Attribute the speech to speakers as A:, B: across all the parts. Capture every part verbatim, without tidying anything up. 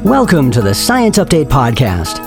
A: Welcome to the Science Update Podcast.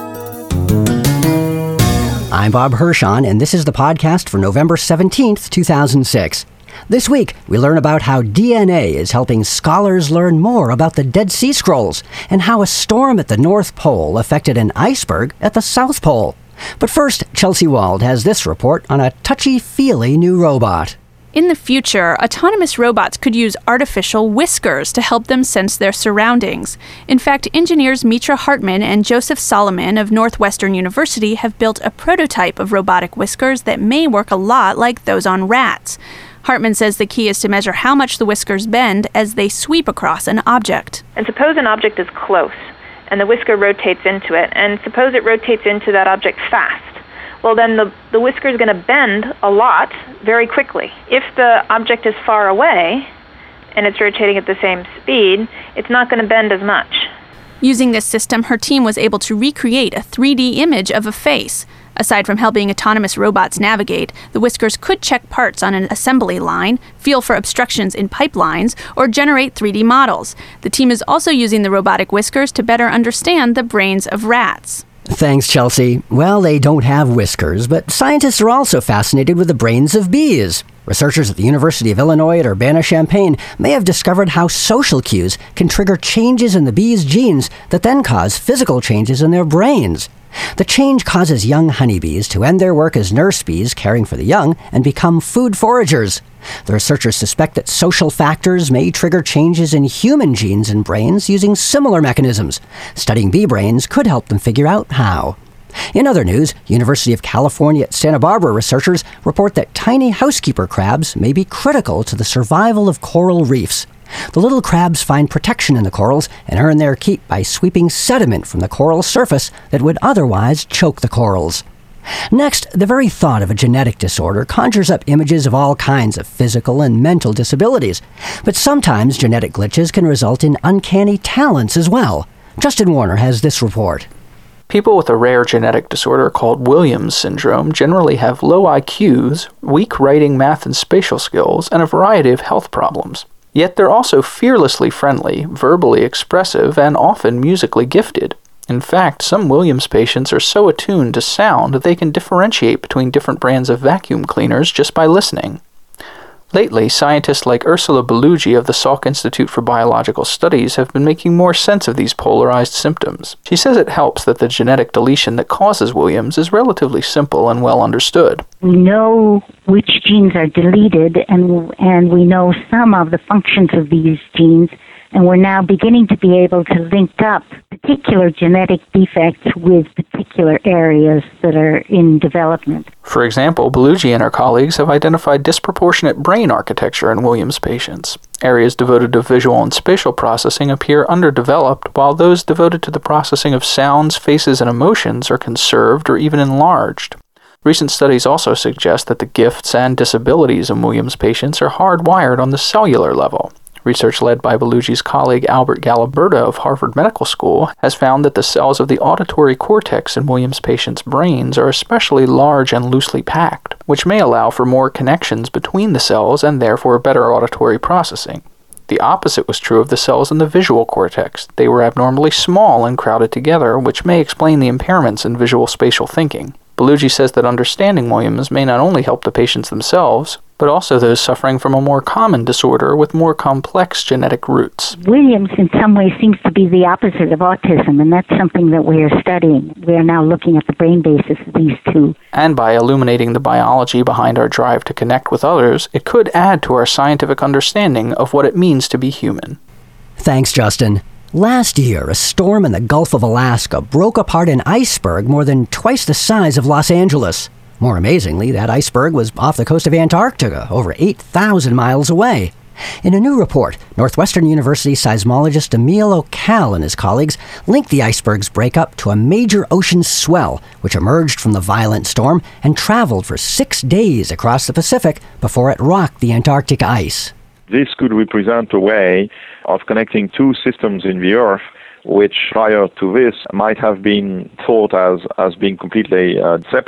A: I'm Bob Hirschon, and this is the podcast for November seventeenth, two thousand six. This week, we learn about how D N A is helping scholars learn more about the Dead Sea Scrolls, and how a storm at the North Pole affected an iceberg at the South Pole. But first, Chelsea Wald has this report on a touchy-feely new robot.
B: In the future, autonomous robots could use artificial whiskers to help them sense their surroundings. In fact, engineers Mitra Hartman and Joseph Solomon of Northwestern University have built a prototype of robotic whiskers that may work a lot like those on rats. Hartman says the key is to measure how much the whiskers bend as they sweep across an object.
C: And suppose an object is close, and the whisker rotates into it, and suppose it rotates into that object fast. Well, then the, the whisker is going to bend a lot very quickly. If the object is far away and it's rotating at the same speed, it's not going to bend as much.
B: Using this system, her team was able to recreate a three D image of a face. Aside from helping autonomous robots navigate, the whiskers could check parts on an assembly line, feel for obstructions in pipelines, or generate three D models. The team is also using the robotic whiskers to better understand the brains of rats.
A: Thanks, Chelsea. Well, they don't have whiskers, but scientists are also fascinated with the brains of bees. Researchers at the University of Illinois at Urbana-Champaign may have discovered how social cues can trigger changes in the bees' genes that then cause physical changes in their brains. The change causes young honeybees to end their work as nurse bees caring for the young and become food foragers. The researchers suspect that social factors may trigger changes in human genes and brains using similar mechanisms. Studying bee brains could help them figure out how. In other news, University of California at Santa Barbara researchers report that tiny housekeeper crabs may be critical to the survival of coral reefs. The little crabs find protection in the corals and earn their keep by sweeping sediment from the coral surface that would otherwise choke the corals. Next, the very thought of a genetic disorder conjures up images of all kinds of physical and mental disabilities. But sometimes genetic glitches can result in uncanny talents as well. Justin Warner has this report.
D: People with a rare genetic disorder called Williams syndrome generally have low I Qs, weak writing, math, and spatial skills, and a variety of health problems. Yet they're also fearlessly friendly, verbally expressive, and often musically gifted. In fact, some Williams patients are so attuned to sound that they can differentiate between different brands of vacuum cleaners just by listening. Lately, scientists like Ursula Bellugi of the Salk Institute for Biological Studies have been making more sense of these polarized symptoms. She says it helps that the genetic deletion that causes Williams is relatively simple and well understood.
E: We know which genes are deleted, and and we know some of the functions of these genes, and we're now beginning to be able to link up particular genetic defects with particular areas that are in development.
D: For example, Bellugi and her colleagues have identified disproportionate brain architecture in Williams patients. Areas devoted to visual and spatial processing appear underdeveloped, while those devoted to the processing of sounds, faces, and emotions are conserved or even enlarged. Recent studies also suggest that the gifts and disabilities of Williams patients are hardwired on the cellular level. Research led by Bellugi's colleague Albert Galiberta of Harvard Medical School has found that the cells of the auditory cortex in Williams patients' brains are especially large and loosely packed, which may allow for more connections between the cells and therefore better auditory processing. The opposite was true of the cells in the visual cortex. They were abnormally small and crowded together, which may explain the impairments in visual spatial thinking. Bellugi says that understanding Williams may not only help the patients themselves, but also those suffering from a more common disorder with more complex genetic roots.
E: Williams, in some ways, seems to be the opposite of autism, and that's something that we are studying. We are now looking at the brain basis of these two.
D: And by illuminating the biology behind our drive to connect with others, it could add to our scientific understanding of what it means to be human.
A: Thanks, Justin. Last year, a storm in the Gulf of Alaska broke apart an iceberg more than twice the size of Los Angeles. More amazingly, that iceberg was off the coast of Antarctica, over eight thousand miles away. In a new report, Northwestern University seismologist Emil O'Cal and his colleagues linked the iceberg's breakup to a major ocean swell, which emerged from the violent storm and traveled for six days across the Pacific before it rocked the Antarctic ice.
F: This could represent a way of connecting two systems in the Earth which prior to this might have been thought as, as being completely uh, separate.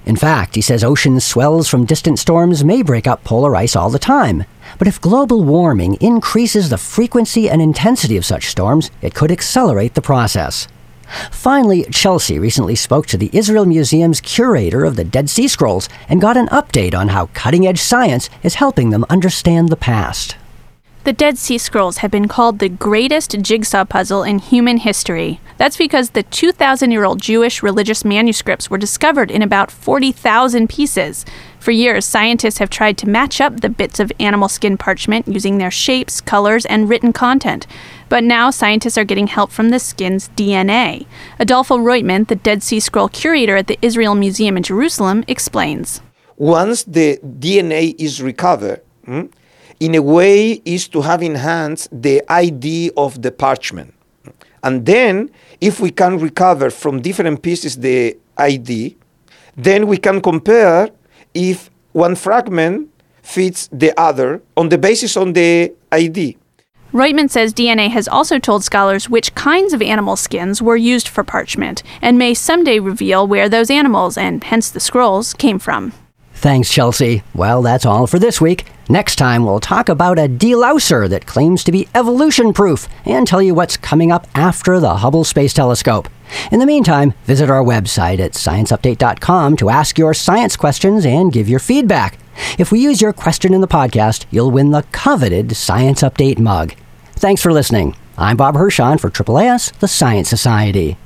A: In fact, he says ocean swells from distant storms may break up polar ice all the time. But if global warming increases the frequency and intensity of such storms, it could accelerate the process. Finally, Chelsea recently spoke to the Israel Museum's curator of the Dead Sea Scrolls and got an update on how cutting-edge science is helping them understand the past.
B: The Dead Sea Scrolls have been called the greatest jigsaw puzzle in human history. That's because the two thousand year old Jewish religious manuscripts were discovered in about forty thousand pieces. For years, scientists have tried to match up the bits of animal skin parchment using their shapes, colors, and written content. But now scientists are getting help from the skin's D N A. Adolfo Reutman, the Dead Sea Scroll curator at the Israel Museum in Jerusalem, explains.
G: Once the D N A is recovered, hmm, in a way is to have in hands the I D of the parchment. And then, if we can recover from different pieces the I D, then we can compare if one fragment fits the other on the basis on the I D.
B: Reutman says D N A has also told scholars which kinds of animal skins were used for parchment, and may someday reveal where those animals, and hence the scrolls, came from.
A: Thanks, Chelsea. Well, that's all for this week. Next time, we'll talk about a delouser that claims to be evolution-proof and tell you what's coming up after the Hubble Space Telescope. In the meantime, visit our website at science update dot com to ask your science questions and give your feedback. If we use your question in the podcast, you'll win the coveted Science Update mug. Thanks for listening. I'm Bob Hirschon for A A A S, the Science Society.